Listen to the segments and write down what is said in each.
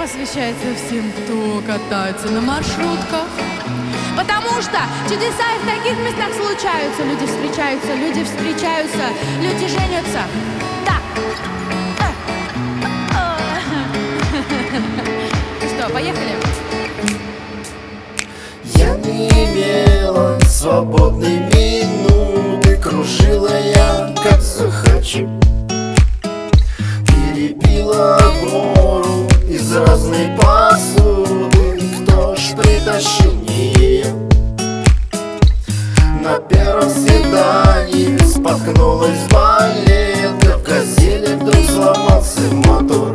посвящается всем, кто катается на маршрутках. Потому что чудеса и в таких местах случаются. Люди встречаются, люди женятся. Да. Что, поехали? Я не имела свободной минуты, кружила я, как захочу. Перепила гору из разной посуды. Кто ж притащил не ее? На первом свидании споткнулась балетка. В «Газели» вдруг сломался мотор.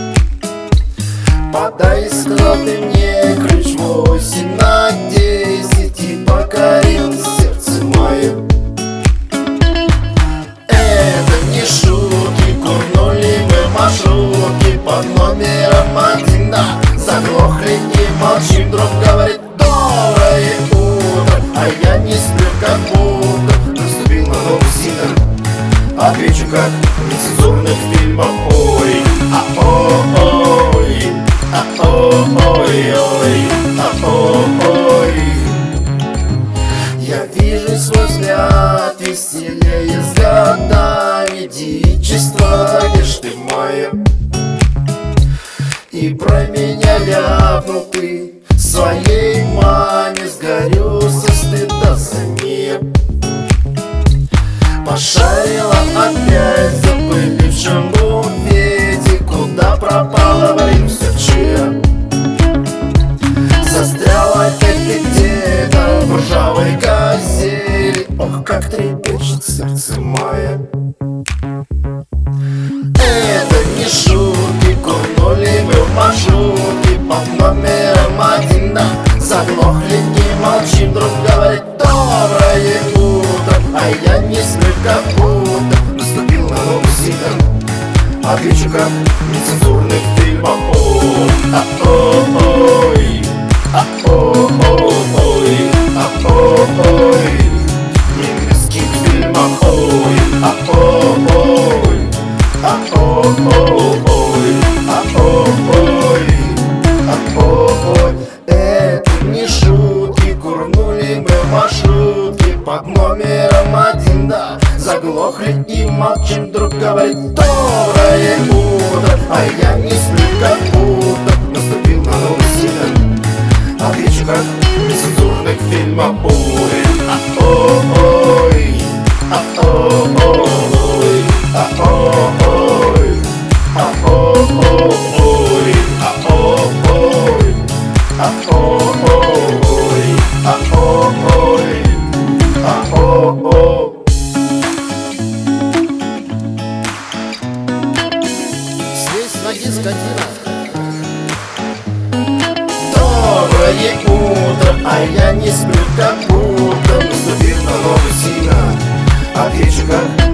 Подай, сказал ты мне, ключ 8 на 10 и покорил сердце мое. Это не шутки, курнули мы маршрутки под номером 1, да. Заглохли и молчим, друг говорит: доброе утро. А я не сплю, как будто наступил на новый синер. Отвечу, как в нецензурных фильмах: ой, ой, ой, ой. Я вижу свой взгляд веселее с годами. Дичество, где ж ты моя? И про меня ляпнул ты своей маме. Сгорю со стыда за нее. Пошарила опять в запылившем буфете. Куда пропала в Римсерче? Застряла опять где-то в ржавой газели. Ох, как трепещет сердце мое. Это не шутки, курнули мы в маршрутке под номером 1, да. Заглохли, не молчим, друг говорит: доброе утро. А я не сплю, как будто наступил на новый синер. Отвечу, как в нецензурных фильмах: ой, ой, ой, ой. В немецких фильмах: ой, ой, ой. Это не шутки, курнули мы в маршрутке под номером 1, да. Заглохли и молчим, друг говорит: доброе утро. А я не сплю, как будто наступил на новый синер. Отвечу, как в нецензурных фильмах: ой, ой, ой, здесь на дискотеках. Доброе утро, а я не сплю, как будто наступил на новый синер. Отвечу, как